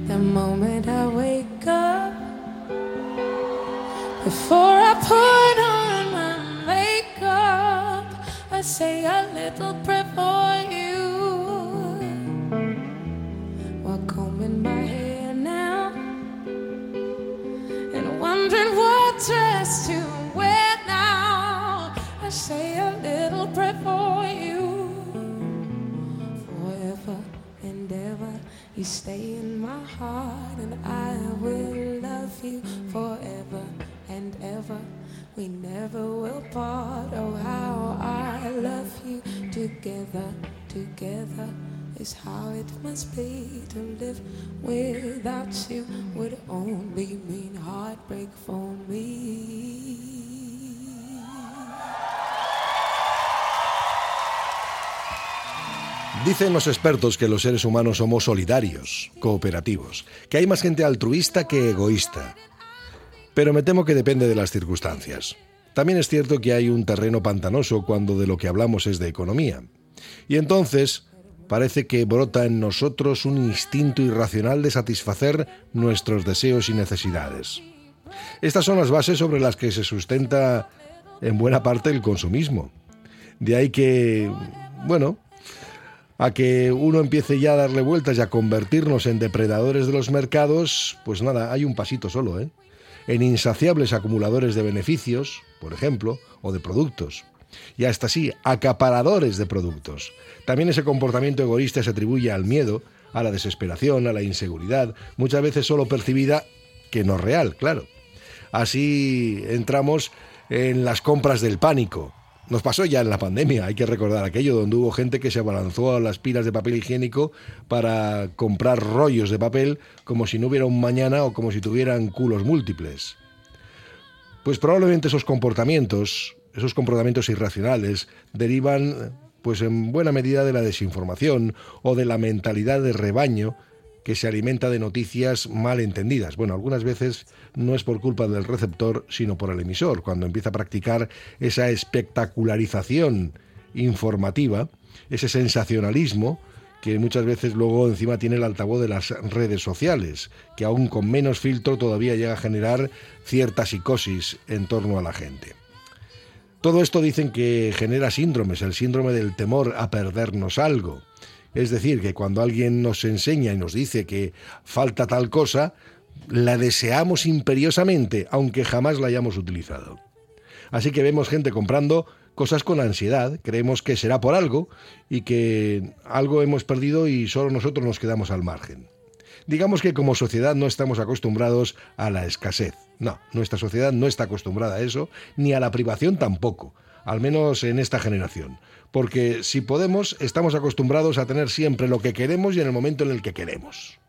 the moment I wake up. Before I put on my makeup, I say a little prayer for you. While combing my hair now and wondering what dress to wear now, I say a little prayer for you. Forever and ever, you stay in my heart, and I will love you forever and ever. We never will part. Oh, how I love you. Together, together is how it must be. To live without you would only mean heartbreak for me. Dicen los expertos que los seres humanos somos solidarios, cooperativos, que hay más gente altruista que egoísta. Pero me temo que depende de las circunstancias. También es cierto que hay un terreno pantanoso cuando de lo que hablamos es de economía. Y entonces parece que brota en nosotros un instinto irracional de satisfacer nuestros deseos y necesidades. Estas son las bases sobre las que se sustenta en buena parte el consumismo. De ahí que, a que uno empiece ya a darle vueltas y a convertirnos en depredadores de los mercados, pues nada, hay un pasito solo, en insaciables acumuladores de beneficios, por ejemplo, o de productos. Y hasta así, acaparadores de productos. También ese comportamiento egoísta se atribuye al miedo, a la desesperación, a la inseguridad, muchas veces solo percibida, que no real, claro. Así entramos en las compras del pánico. Nos pasó ya en la pandemia, hay que recordar aquello, donde hubo gente que se abalanzó a las pilas de papel higiénico para comprar rollos de papel como si no hubiera un mañana o como si tuvieran culos múltiples. Pues probablemente esos comportamientos irracionales derivan pues en buena medida de la desinformación o de la mentalidad de rebaño que se alimenta de noticias mal entendidas. Bueno, algunas veces no es por culpa del receptor, sino por el emisor, cuando empieza a practicar esa espectacularización informativa, ese sensacionalismo que muchas veces luego encima tiene el altavoz de las redes sociales, que aún con menos filtro todavía llega a generar cierta psicosis en torno a la gente. Todo esto dicen que genera síndromes, el síndrome del temor a perdernos algo. Es decir, que cuando alguien nos enseña y nos dice que falta tal cosa, la deseamos imperiosamente, aunque jamás la hayamos utilizado. Así que vemos gente comprando cosas con ansiedad, creemos que será por algo y que algo hemos perdido y solo nosotros nos quedamos al margen. Digamos que como sociedad no estamos acostumbrados a la escasez. No, nuestra sociedad no está acostumbrada a eso, ni a la privación tampoco, al menos en esta generación. Porque si podemos, estamos acostumbrados a tener siempre lo que queremos y en el momento en el que queremos.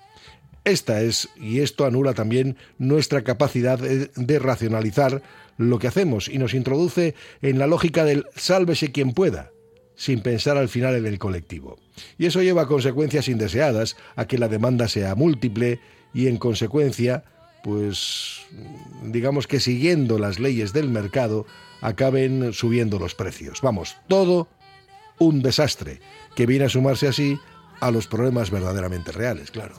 Esto anula también nuestra capacidad de racionalizar lo que hacemos y nos introduce en la lógica del sálvese quien pueda, sin pensar al final en el colectivo. Y eso lleva a consecuencias indeseadas, a que la demanda sea múltiple y en consecuencia, pues digamos que siguiendo las leyes del mercado, acaben subiendo los precios. Vamos, todo un desastre que viene a sumarse así a los problemas verdaderamente reales, claro.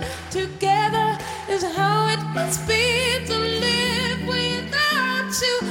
Together is how it must be to live without you.